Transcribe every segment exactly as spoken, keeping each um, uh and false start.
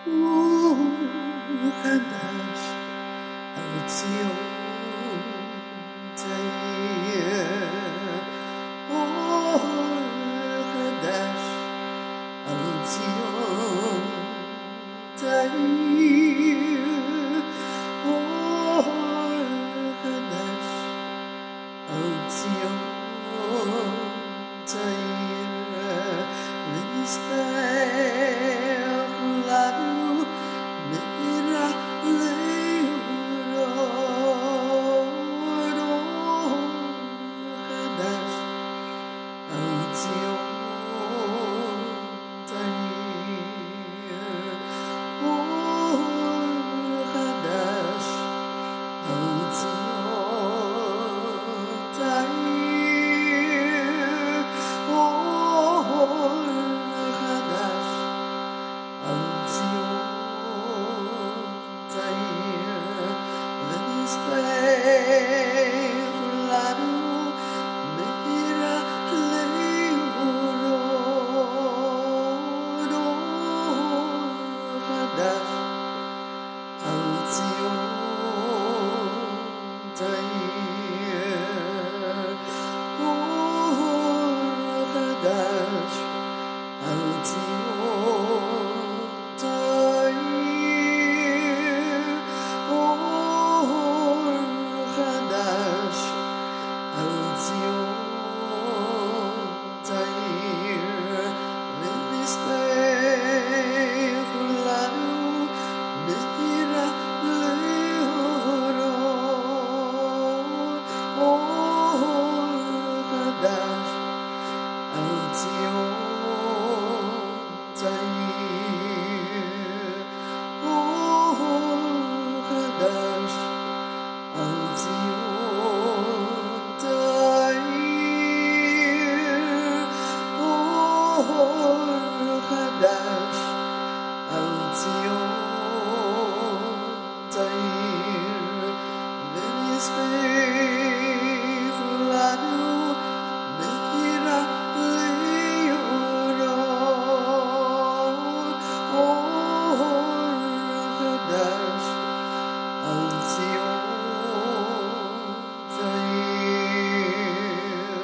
وخدش أوتيو تاير وخدش أوتيو تاير وخدش أوتيو تاير لنستيق لانو نرى ليورو خدش أوتيو تاير وخدش أوتيو تاير وخدش أوتيو تاير لنستيق لانو نرى ليورو خدش أوتيو تاير وخدش أوتيو تاير وخدش أوتيو تاير لنستيق لانو نرى ليورو خدش أوتيو تاير وخدش أوتيو تاير وخدش أوتيو تاير لنستيق لانو نرى ليورو خدش أوتيو تاير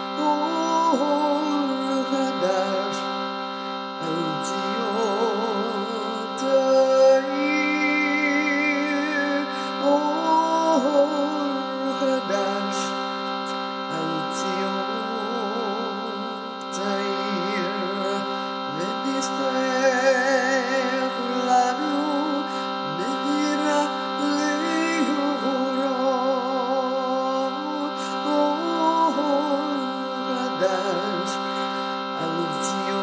وخدش أوتيو تاير وخدش أوتيو تاير لنستيق لانو نرى ليورو خدش أوتيو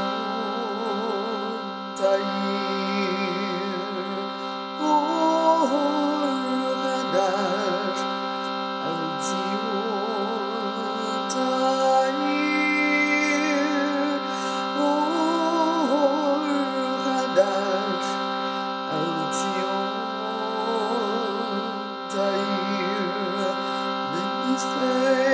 تاير وخدش أوتيو تاير وخدش أوتيو تاير لنستيق